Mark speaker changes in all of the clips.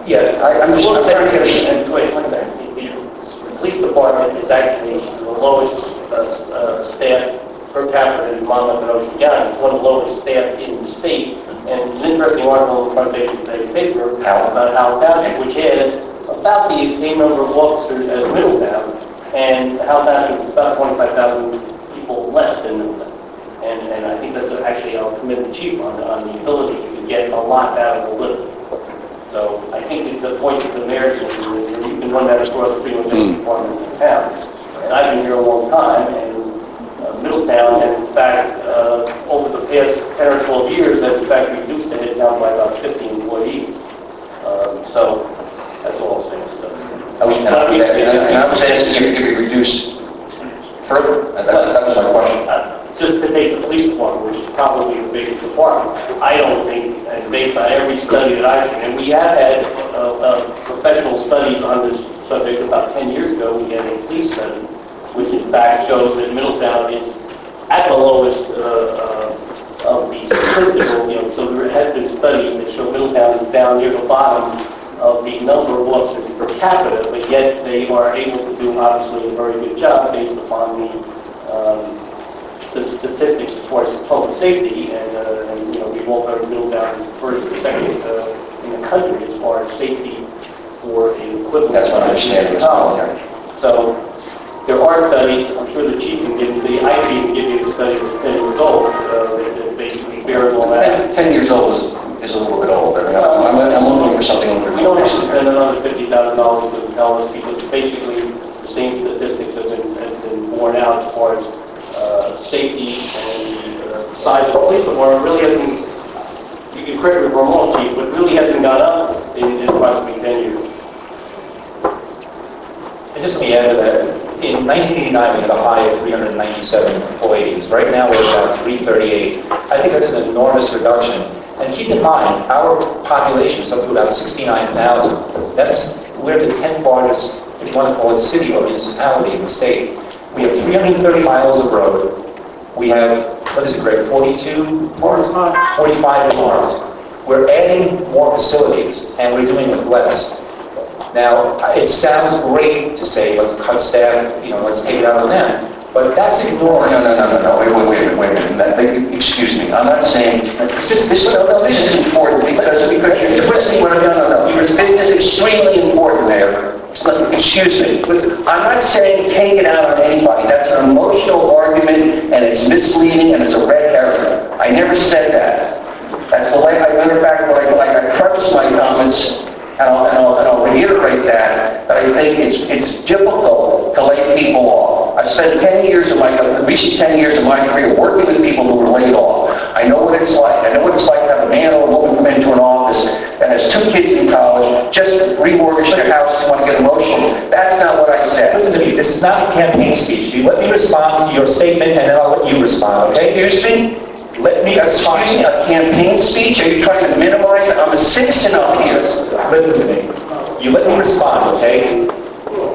Speaker 1: Yeah,
Speaker 2: I'm just trying to get a...
Speaker 3: Wait, one second. The police department is actually the lowest staff per capita in Monmouth and Ocean County. It's one of the lowest staff in the state. And it's an interesting article in the front page of the paper about Howard Township, which has about the same number of officers as Middletown. And Howard Township is about 25,000 people less than Middletown. And I think that's actually, I'll commend the chief on the ability to get a lot out of the little. So I think it's the point that the mayor's doing, and you can run that across pretty much every department in town. And I've been here a long time, and Middletown has in fact, over the past 10 or 12 years, has in fact reduced the head count by about 50 employees. So that's all I'll say.
Speaker 2: And I was asking if it could be reduced further. That was my question.
Speaker 3: Just to take the police department, which is probably the biggest department, I don't think, and based on every study that I've seen, and we have had professional studies on this subject about 10 years ago. We had a police study, which in fact shows that Middletown is at the lowest of the statistical, so there has been studies that show Middletown is down near the bottom of the number of officers per capita, but yet they are able to do obviously a very good job based upon the statistics as far as public safety, and we've all heard Middletown first or second in the country as far as safety for an equivalent.
Speaker 2: That's what I understand.
Speaker 3: So there are studies, I'm sure the chief can give you, the IT can give you the study that's 10 years old, that basically bears all that.
Speaker 2: 10 years old is a little bit old. I mean, I'm looking for something over.
Speaker 3: We don't have to spend another $50,000 to tell us, because basically the same statistics have been borne out as far as safety and the size of the police department really hasn't, you can correct me if I'm wrong, chief, but really hasn't gone up in approximately 10 years.
Speaker 1: And just let me add to that. In 1989, we had a high of 397 employees. Right now, we're about 338. I think that's an enormous reduction. And keep in mind, our population is up to about 69,000. We're the 10th largest, if you want to call it, city or municipality in the state. We have 330 miles of road. We have, what is it, Greg, 42 parks? 45 parks. We're adding more facilities, and we're doing it with less. Now, it sounds great to say, let's cut staff, let's take it out on them. But that's ignoring.
Speaker 2: No. Wait a minute. Excuse me. I'm not saying this is important because you're twisting what I'm doing. No. This is extremely important there. Excuse me. Listen, I'm not saying take it out on anybody. That's an emotional argument, and it's misleading, and it's a red herring. I never said that. That's the way I preface my comments, and I'll reiterate that I think it's difficult to lay people off. I've spent the recent 10 years of my career working with people who were laid off. I know what it's like. I know what it's like to have a man or a woman come into an office that has 2 kids in college, just remortgaged their house, and want to get emotional. That's not what I said.
Speaker 1: Listen to me. This is not a campaign speech. You let me respond to your statement, and then I'll let you respond, okay?
Speaker 2: Excuse me?
Speaker 1: Let me respond.
Speaker 2: Excuse me, a campaign speech? Are you trying to minimize it? I'm a citizen up here.
Speaker 1: Listen to me. You let me respond, okay?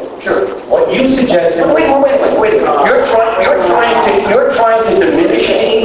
Speaker 2: Sure.
Speaker 1: What you suggested...
Speaker 2: Wait a minute. You're trying to diminish me